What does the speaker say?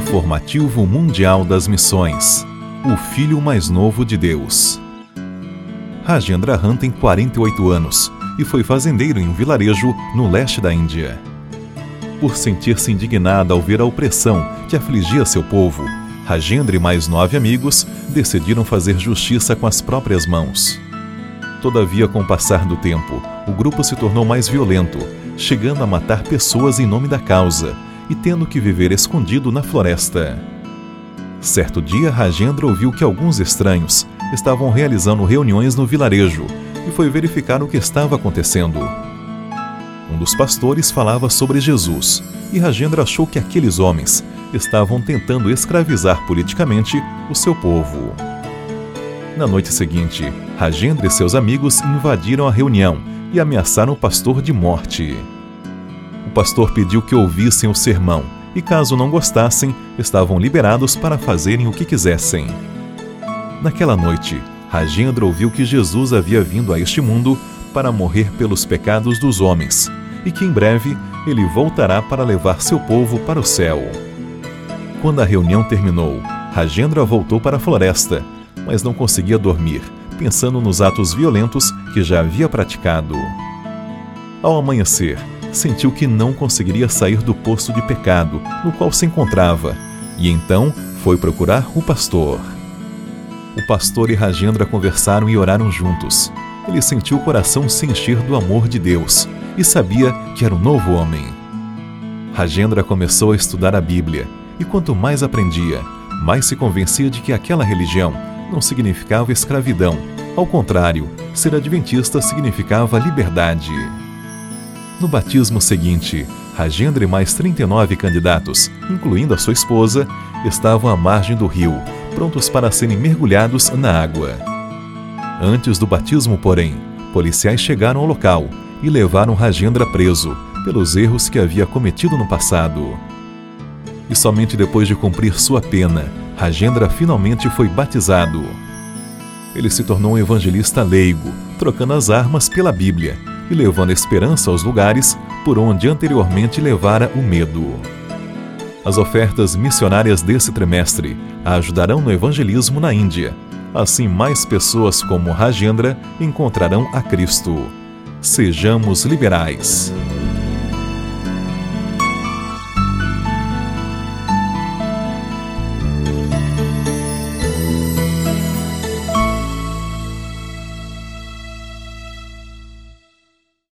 Informativo Mundial das Missões. O filho mais novo de Deus. Rajendra Han tem 48 anos e foi fazendeiro em um vilarejo no leste da Índia. Por sentir-se indignado ao ver a opressão que afligia seu povo, Rajendra e mais 9 amigos decidiram fazer justiça com as próprias mãos. Todavia, com o passar do tempo, o grupo se tornou mais violento, chegando a matar pessoas em nome da causa e tendo que viver escondido na floresta. Certo dia, Rajendra ouviu que alguns estranhos estavam realizando reuniões no vilarejo e foi verificar o que estava acontecendo. Um dos pastores falava sobre Jesus e Rajendra achou que aqueles homens estavam tentando escravizar politicamente o seu povo. Na noite seguinte, Rajendra e seus amigos invadiram a reunião e ameaçaram o pastor de morte. O pastor pediu que ouvissem o sermão e, caso não gostassem, estavam liberados para fazerem o que quisessem. Naquela noite, Rajendra ouviu que Jesus havia vindo a este mundo para morrer pelos pecados dos homens e que em breve ele voltará para levar seu povo para o céu. Quando a reunião terminou, Rajendra voltou para a floresta, mas não conseguia dormir, pensando nos atos violentos que já havia praticado. Ao amanhecer, sentiu que não conseguiria sair do poço de pecado no qual se encontrava, e então foi procurar o pastor. O pastor e Rajendra conversaram e oraram juntos. Ele sentiu o coração se encher do amor de Deus e sabia que era um novo homem. Rajendra começou a estudar a Bíblia, e quanto mais aprendia, mais se convencia de que aquela religião não significava escravidão. Ao contrário, ser adventista significava liberdade. No batismo seguinte, Rajendra e mais 39 candidatos, incluindo a sua esposa, estavam à margem do rio, prontos para serem mergulhados na água. Antes do batismo, porém, policiais chegaram ao local e levaram Rajendra preso pelos erros que havia cometido no passado. E somente depois de cumprir sua pena, Rajendra finalmente foi batizado. Ele se tornou um evangelista leigo, trocando as armas pela Bíblia e levando esperança aos lugares por onde anteriormente levara o medo. As ofertas missionárias desse trimestre a ajudarão no evangelismo na Índia. Assim, mais pessoas como Rajendra encontrarão a Cristo. Sejamos liberais.